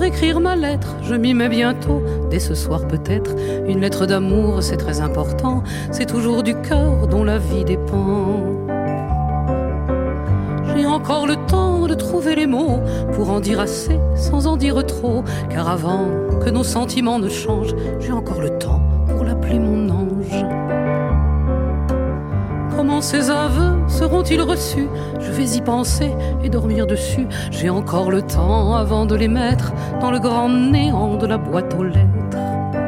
écrire ma lettre, je m'y mets bientôt, dès ce soir peut-être. Une lettre d'amour, c'est très important, c'est toujours du cœur dont la vie dépend. J'ai encore le temps de trouver les mots pour en dire assez sans en dire trop, car avant que nos sentiments ne changent, j'ai encore le temps pour l'appeler mon ange. Comment ces aveux seront-ils reçus? Je vais y penser et dormir dessus. J'ai encore le temps avant de les mettre dans le grand néant de la boîte aux lettres.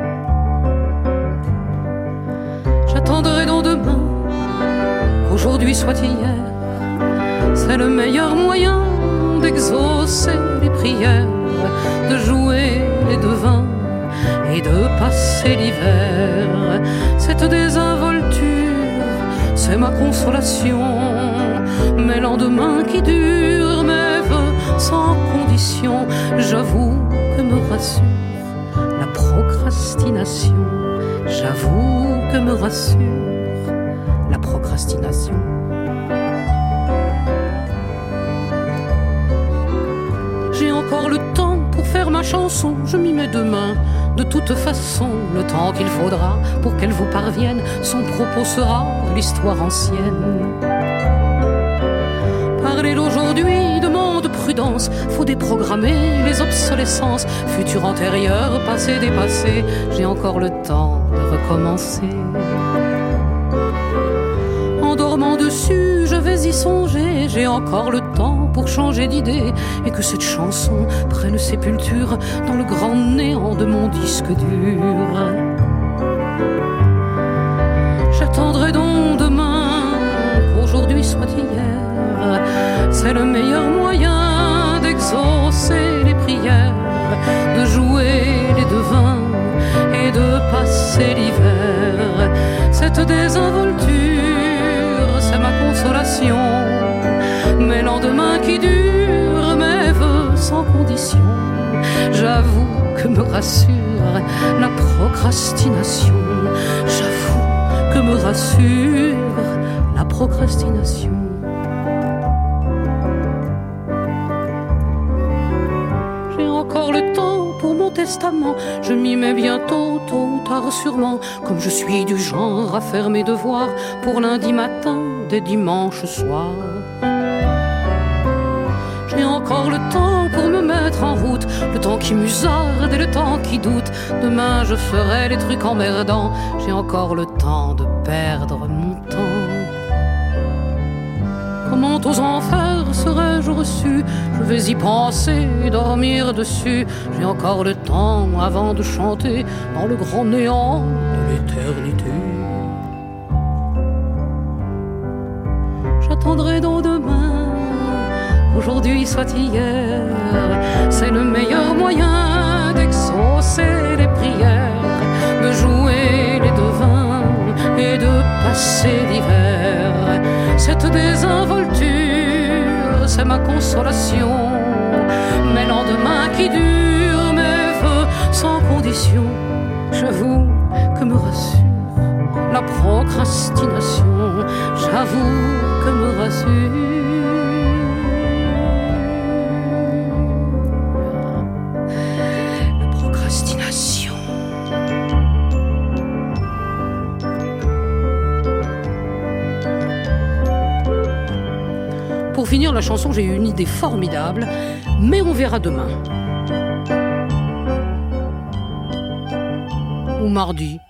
J'attendrai donc demain qu'aujourd'hui soit hier. C'est le meilleur moyen d'exaucer les prières, de jouer les devins et de passer l'hiver. Cette désinvolture, c'est ma consolation. Mes lendemains qui durent, mes vœux sans condition. J'avoue que me rassure la procrastination. J'avoue que me rassure la procrastination. J'ai encore le temps pour faire ma chanson, je m'y mets demain. De toute façon, le temps qu'il faudra pour qu'elle vous parvienne, son propos sera de l'histoire ancienne. Parler d'aujourd'hui demande prudence, faut déprogrammer les obsolescences. Futur antérieur, passé dépassé, j'ai encore le temps de recommencer. En dormant dessus, je vais y songer, j'ai encore le temps pour changer d'idée et que cette chanson prenne sépulture dans le grand néant de mon disque dur. J'attendrai donc demain qu'aujourd'hui soit hier. C'est le meilleur moyen d'exaucer les prières, de jouer les devins et de passer l'hiver. Cette désinvolture, c'est ma consolation. Mes lendemains qui durent, mes vœux sans condition. J'avoue que me rassure la procrastination. J'avoue que me rassure la procrastination. J'ai encore le temps pour mon testament. Je m'y mets bientôt, tôt ou tard sûrement. Comme je suis du genre à faire mes devoirs pour lundi matin dès dimanche soir. J'ai encore le temps pour me mettre en route, le temps qui musarde et le temps qui doute. Demain je ferai les trucs emmerdants, j'ai encore le temps de perdre mon temps. Comment aux enfers serais-je reçu? Je vais y penser et dormir dessus. J'ai encore le temps avant de chanter dans le grand néant de l'éternité. J'attendrai donc demain qu'aujourd'hui soit hier. C'est le meilleur moyen d'exaucer les prières, de jouer les devins et de passer l'hiver. Cette désinvolture, c'est ma consolation. Mes lendemains qui durent, mes vœux sans condition. J'avoue que me rassure la procrastination. J'avoue que me rassure Pour finir la chanson, j'ai eu une idée formidable, mais on verra demain. Ou mardi.